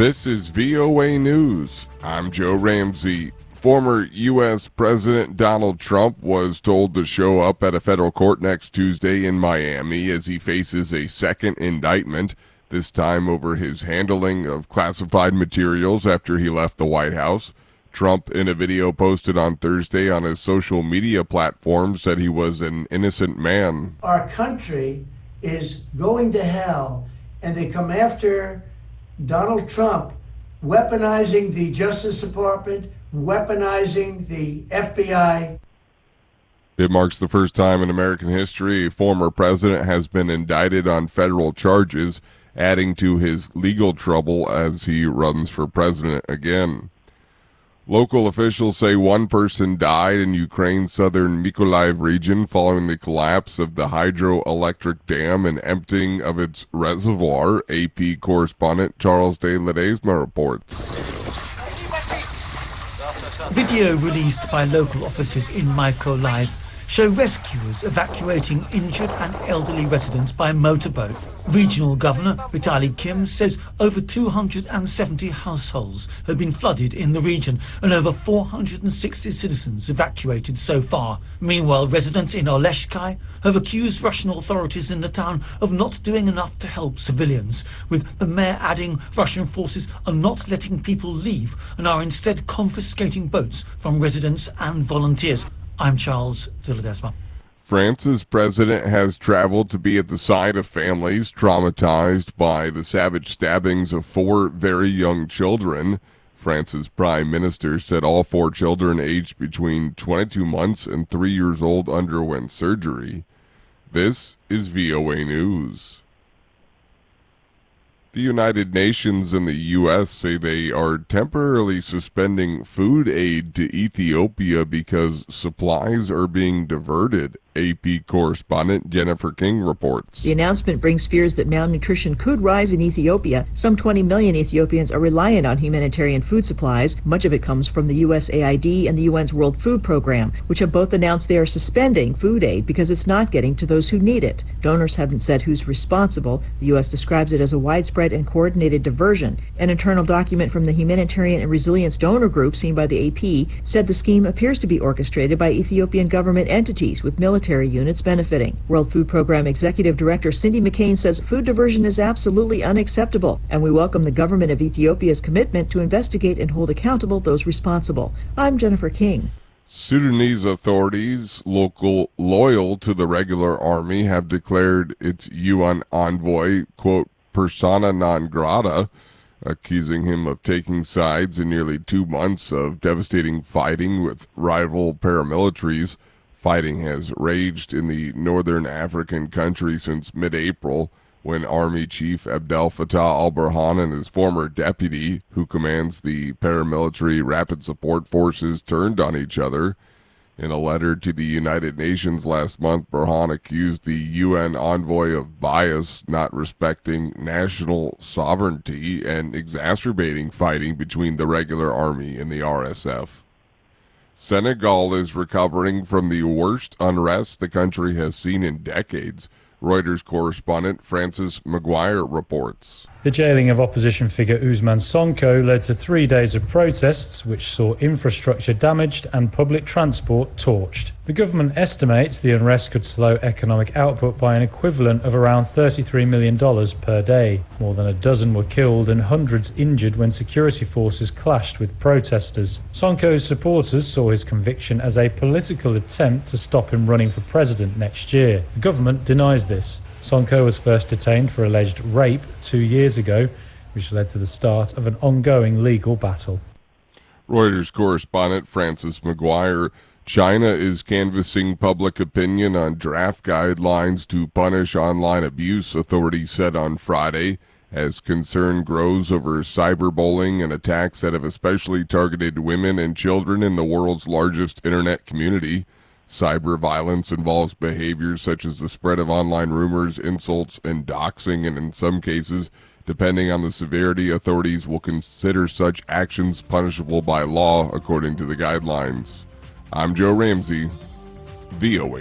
This is VOA News. I'm Joe Ramsey. Former U.S. President Donald Trump was told to show up at a federal court next Tuesday in Miami as he faces a second indictment, this time over his handling of classified materials after he left the White House. Trump, in a video posted on Thursday on his social media platform, said he was an innocent man. Our country is going to hell, and they come after Donald Trump, weaponizing the Justice Department, weaponizing the FBI. It marks the first time in American history a former president has been indicted on federal charges, adding to his legal trouble as he runs for president again. Local officials say one person died in Ukraine's southern Mykolaiv region following the collapse of the hydroelectric dam and emptying of its reservoir. AP correspondent Charles de Ledesma reports. Video released by local officers in Mykolaiv show rescuers evacuating injured and elderly residents by motorboat. Regional Governor Vitaly Kim says over 270 households have been flooded in the region and over 460 citizens evacuated so far. Meanwhile, residents in Oleshkai have accused Russian authorities in the town of not doing enough to help civilians, with the mayor adding Russian forces are not letting people leave and are instead confiscating boats from residents and volunteers. I'm Charles de Ledesma. France's president has traveled to be at the side of families traumatized by the savage stabbings of 4 very young children. France's prime minister said all 4 children aged between 22 months and 3 years old underwent surgery. This is VOA News. The United Nations and the U.S. say they are temporarily suspending food aid to Ethiopia because supplies are being diverted. AP correspondent Jennifer King reports. The announcement brings fears that malnutrition could rise in Ethiopia. Some 20 million Ethiopians are reliant on humanitarian food supplies. Much of it comes from the USAID and the UN's World Food Program, which have both announced they are suspending food aid because it's not getting to those who need it. Donors haven't said who's responsible. The U.S. describes it as a widespread and coordinated diversion. An internal document from the Humanitarian and Resilience Donor Group, seen by the AP, said the scheme appears to be orchestrated by Ethiopian government entities with military units benefiting. World Food Program Executive Director Cindy McCain says food diversion is absolutely unacceptable, and we welcome the government of Ethiopia's commitment to investigate and hold accountable those responsible. I'm Jennifer King. Sudanese authorities, loyal to the regular army, have declared its UN envoy, quote, persona non grata, accusing him of taking sides in nearly 2 months of devastating fighting with rival paramilitaries. Fighting has raged in the northern African country since mid-April, when Army Chief Abdel Fattah al-Burhan and his former deputy, who commands the paramilitary Rapid Support Forces, turned on each other. In a letter to the United Nations last month, Burhan accused the UN envoy of bias, not respecting national sovereignty, and exacerbating fighting between the regular army and the RSF. Senegal is recovering from the worst unrest the country has seen in decades. Reuters correspondent Francis McGuire reports. The jailing of opposition figure Ousmane Sonko led to 3 days of protests, which saw infrastructure damaged and public transport torched. The government estimates the unrest could slow economic output by an equivalent of around $33 million per day. More than a dozen were killed and hundreds injured when security forces clashed with protesters. Sonko's supporters saw his conviction as a political attempt to stop him running for president next year. The government denies this. Sonko was first detained for alleged rape 2 years ago, which led to the start of an ongoing legal battle. Reuters correspondent Francis McGuire. China is canvassing public opinion on draft guidelines to punish online abuse, authorities said on Friday, as concern grows over cyberbullying and attacks that have especially targeted women and children in the world's largest internet community. Cyber violence involves behaviors such as the spread of online rumors, insults, and doxing, and in some cases, depending on the severity, authorities will consider such actions punishable by law, according to the guidelines. I'm Joe Ramsey, VOA